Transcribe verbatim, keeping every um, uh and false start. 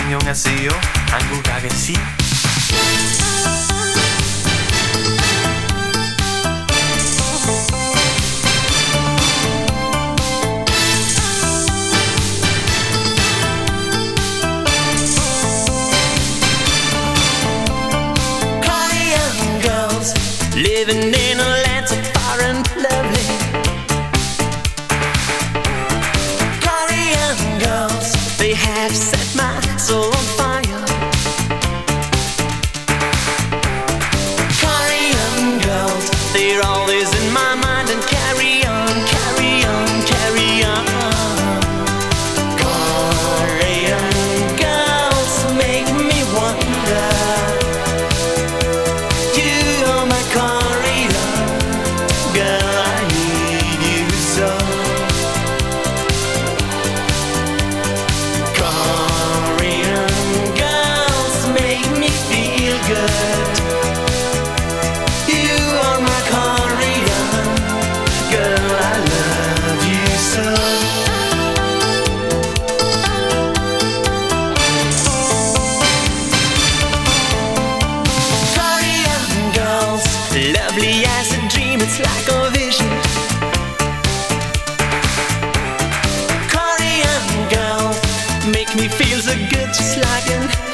안녕하세요. 한국 아가씨. Korean girls living in a land so far and lovely. Korean girls, they have set my soul on fire. Korean girls, they're always in my mind and carry on, carry on, carry on. Korean girls make me wonder. You are my Korean girl, I need you so. Korean girls make me feel good. You are my Korean girl, I love you so. Korean girls, lovely as a dream, it's like a vision. Korean girls make me feel so good, just like an